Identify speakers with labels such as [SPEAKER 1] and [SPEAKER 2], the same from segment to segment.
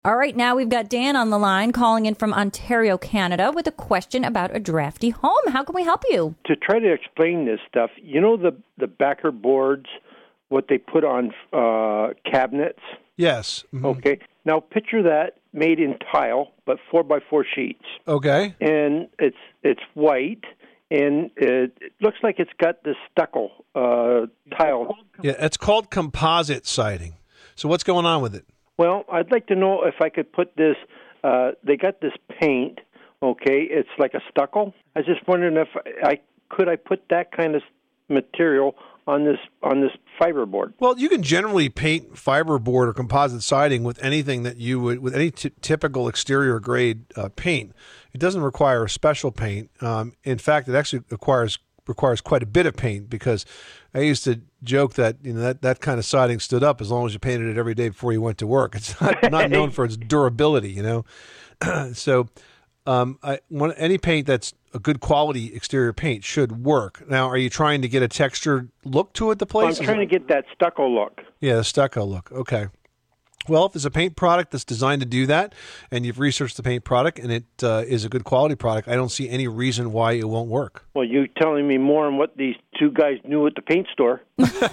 [SPEAKER 1] All right, now we've got Dan on the line calling in from Ontario, Canada, with a question about a drafty home. How can we help you?
[SPEAKER 2] To try to explain this stuff, you know the backer boards, what they put on cabinets?
[SPEAKER 3] Yes. Mm-hmm.
[SPEAKER 2] Okay. Now picture that made in tile, but 4x4 sheets.
[SPEAKER 3] Okay.
[SPEAKER 2] And it's white, and it looks like it's got this stucco tile.
[SPEAKER 3] Yeah, it's called composite siding. So what's going on with it?
[SPEAKER 2] Well, I'd like to know if I could put this, they got this paint, okay, it's like a stucco. I was just wondering if I put that kind of material on this fiberboard.
[SPEAKER 3] Well, you can generally paint fiberboard or composite siding with anything that you would, with any typical exterior grade paint. It doesn't require a special paint. In fact, it actually requires quite a bit of paint, because I used to joke that that kind of siding stood up as long as you painted it every day before you went to work. It's not known for its durability, So any paint that's a good quality exterior paint should work. Now, are you trying to get a textured look to it, the place?
[SPEAKER 2] I'm trying to get that stucco look.
[SPEAKER 3] Yeah, the stucco look. Okay. Well, if it's a paint product that's designed to do that, and you've researched the paint product, and it is a good quality product, I don't see any reason why it won't work.
[SPEAKER 2] Well, you're telling me more on what these two guys knew at the paint store.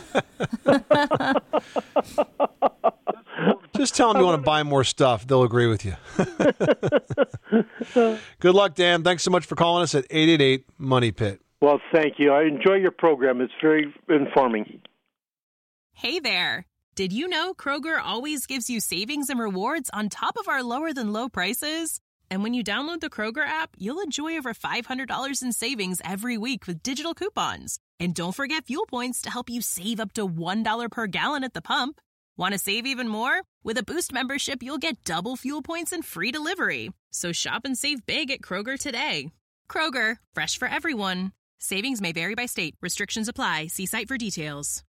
[SPEAKER 3] Just tell them you want to buy more stuff. They'll agree with you. Good luck, Dan. Thanks so much for calling us at 888-MONEY-PIT.
[SPEAKER 2] Well, thank you. I enjoy your program. It's very informing.
[SPEAKER 4] Hey there. Did you know Kroger always gives you savings and rewards on top of our lower-than-low prices? And when you download the Kroger app, you'll enjoy over $500 in savings every week with digital coupons. And don't forget fuel points to help you save up to $1 per gallon at the pump. Want to save even more? With a Boost membership, you'll get double fuel points and free delivery. So shop and save big at Kroger today. Kroger, fresh for everyone. Savings may vary by state. Restrictions apply. See site for details.